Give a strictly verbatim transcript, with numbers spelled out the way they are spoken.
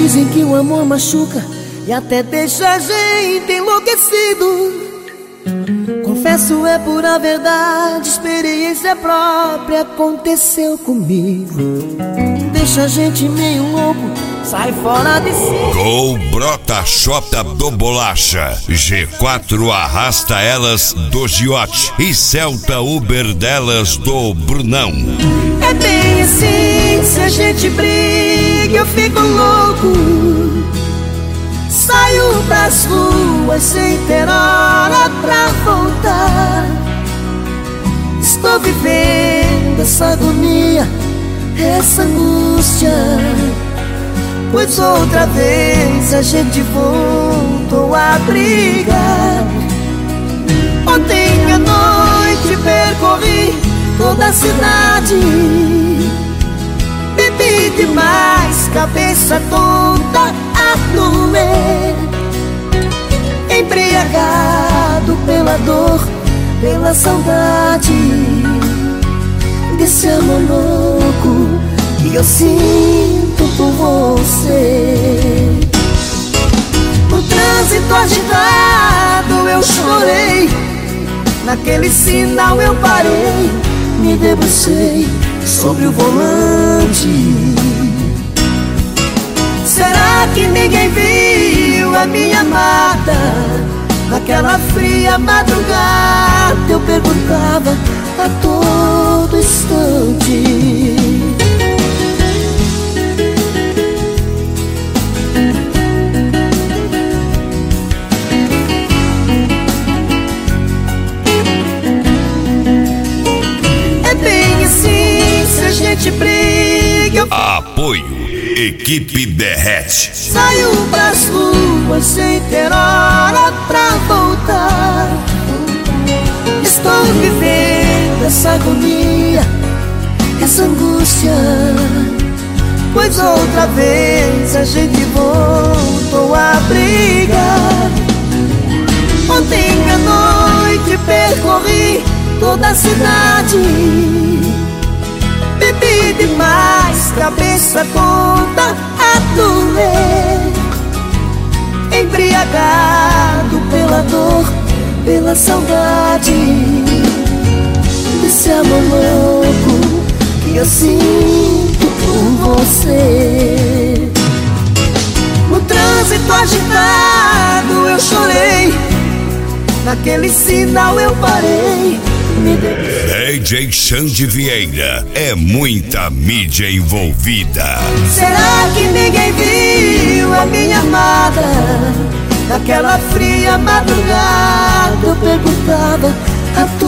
Dizem que o amor machuca e até deixa a gente enlouquecido. Confesso, é pura verdade, experiência própria aconteceu comigo. Deixa a gente meio louco, sai fora de si. Gol brota Xota do Bolacha, G quatro arrasta elas do Giote e Celta Uber delas do Brunão. É bem assim, se a gente briga eu fico louco. Saio pras ruas sem ter hora pra voltar. Estou vivendo essa agonia, essa angústia, pois outra vez a gente voltou a brigar. Ontem à noite percorri toda a cidade, bebi demais, cabeça tonta a doer, embriagado pela dor, pela saudade desse amor louco que eu sinto por você. No trânsito agitado eu chorei, naquele sinal eu parei, me debrucei sobre o volante. Será que ninguém viu a minha amada? Naquela fria madrugada eu perguntava a todo instante. É bem assim, se a gente briga eu... Apoio Equipe Derrete. Saio pras ruas sem ter hora pra voltar. Estou vivendo essa agonia, essa angústia, pois outra vez a gente voltou a brigar. Ontem à noite percorri toda a cidade, bebi demais, cabeça tonta a doer, embriagado pela dor, pela saudade desse amor louco que eu sinto por você. No trânsito agitado eu chorei, naquele sinal eu parei, me D J Xande Vieira, é muita mídia envolvida. Será que ninguém viu a minha amada? Naquela fria madrugada eu perguntava a